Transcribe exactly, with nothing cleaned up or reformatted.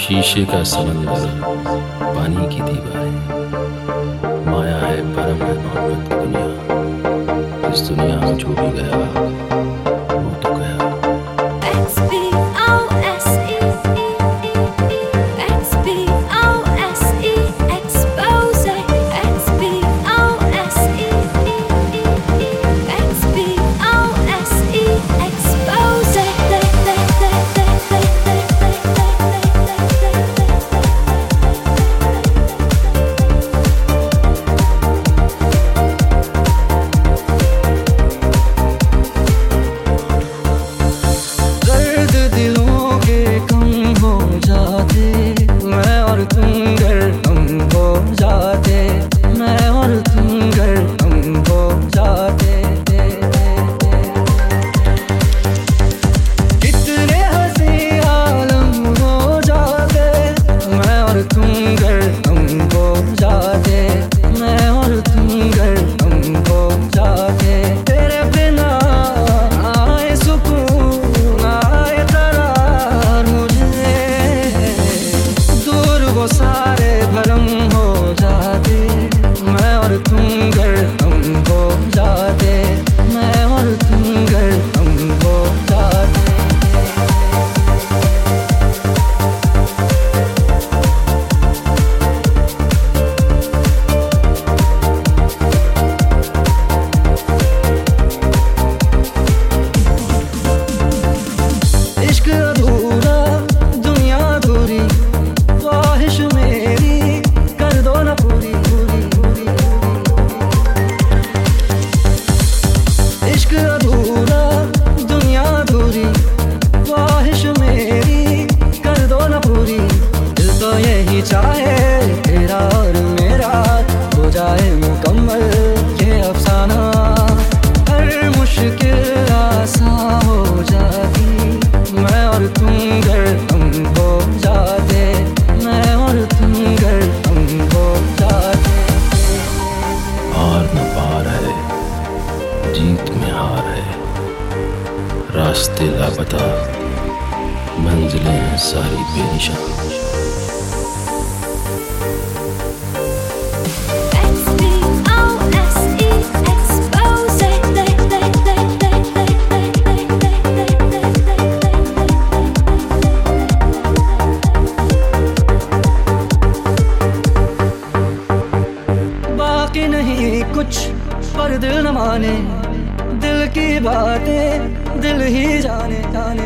शीशे का समंदर, पानी की दीवारें, माया है परम है मोहब्बत की दुनिया। इस दुनिया में जो भी गया वो तो गया। सारे भरम हो जाते, मैं और तुम घर हम हो जाते, मैं और तुम घर हम हो जाते। इश्क अधूरा दुनिया अधूरी, ख्वाहिश मेरी कर दो ना पूरी पूरी पूरी। इश्क अधूरा दुनिया अधूरी, ख्वाहिश मेरी कर दो ना पूरी। दिल तो यही चाहे तेरा और मेरा हो जाए मुकम्मल ये अफसाना। हर मुश्किल आसान हो जाती, मैं और तुम घर हम हो जाते, मैं और तुम घर हम हो जाते। हार न पार है, जीत में हार है, रास्ते लापता, मंजिलें हैं सारी बेनिशान। बाकी नहीं कुछ पर दिल न माने, दिल की बातें दिल ही जाने जाने।